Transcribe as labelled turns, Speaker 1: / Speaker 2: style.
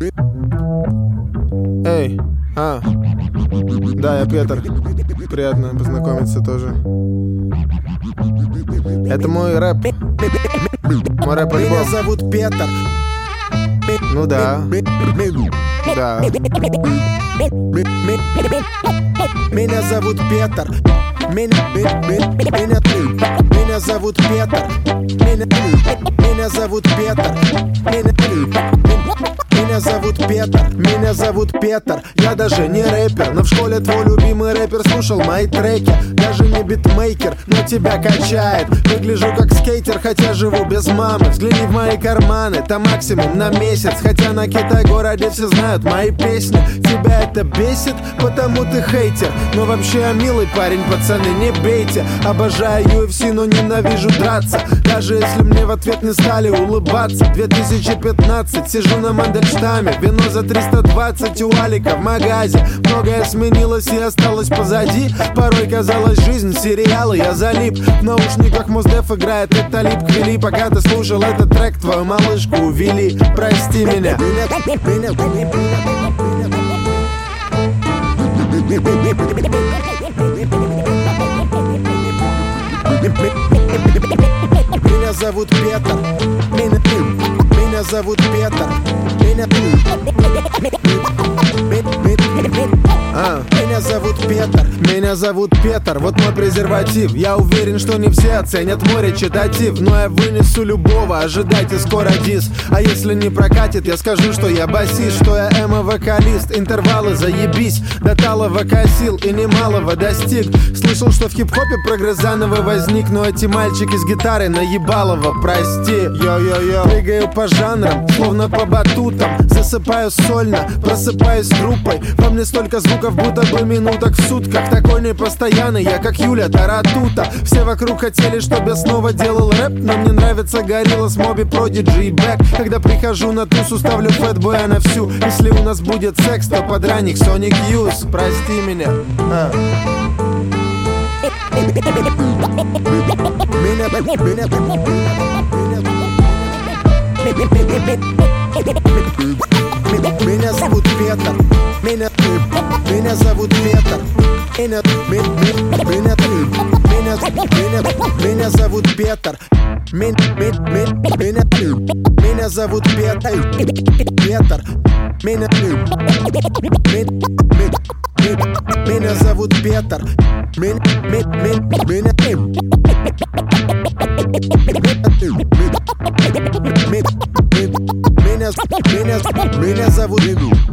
Speaker 1: Эй, да, я Петр. Приятно познакомиться тоже. Это мой рэп. Мой рэп-альбом.
Speaker 2: Меня зовут Петр.
Speaker 1: Ну да. Да.
Speaker 2: Меня зовут Петр. Меня зовут Петр. Меня зовут Петр. Меня зовут Петр. Меня зовут Петр. Я даже не рэпер, но в школе твой любимый рэпер слушал мои треки. Даже не битмейкер, но тебя качает. Выгляжу как скейтер, хотя живу без мамы. Взгляни в мои карманы, там максимум на месяц. Хотя на Китай-городе все знают мои песни. Тебя это бесит, потому ты хейтер. Но вообще я милый парень, пацаны, не бейте. Обожаю UFC, но ненавижу драться. Даже если мне в ответ не стали улыбаться. 2015, сижу на Мандельштаме. Вино за 320 у Алика в магазе. Многое сменилось и осталось позади. Порой казалось жизнь сериала, я залип. В наушниках Мосдеф играет и Талиб Квели. Пока ты слушал этот трек, твою малышку увели. Прости меня. Меня зовут Петр. Меня зовут Петр. Меня зовут Петр. Меня зовут Петр, вот мой презерватив. Я уверен, что не все оценят мой речитатив, но я вынесу любого, ожидайте скоро дис. А если не прокатит, я скажу, что я басист, что я эмо-вокалист. Интервалы заебись, до талого косил и немалого достиг. Слышал, что в хип-хопе прогресс заново возник, но эти мальчики с гитарой наебалово, прости. Йо-йо-йо, прыгаю по жанрам, словно по батутам. Засыпаю сольно, просыпаюсь с группой. Во мне столько звуков, будто бы минуток в сутках. Такой непостоянный, я как Юля Таратута. Все вокруг хотели, чтобы я снова делал рэп, но мне нравится Gorillaz, Moby, Prodigy и Beck. Когда прихожу на тусу, ставлю Fatboy на всю. Если у нас будет секс, то подранник Sonic Youth. Прости меня. Меня зовут Петр. Меня зовут Петр. Меня зовут Петр. Меня зовут Петр. Петр. Меня зовут Петр. Меня зовут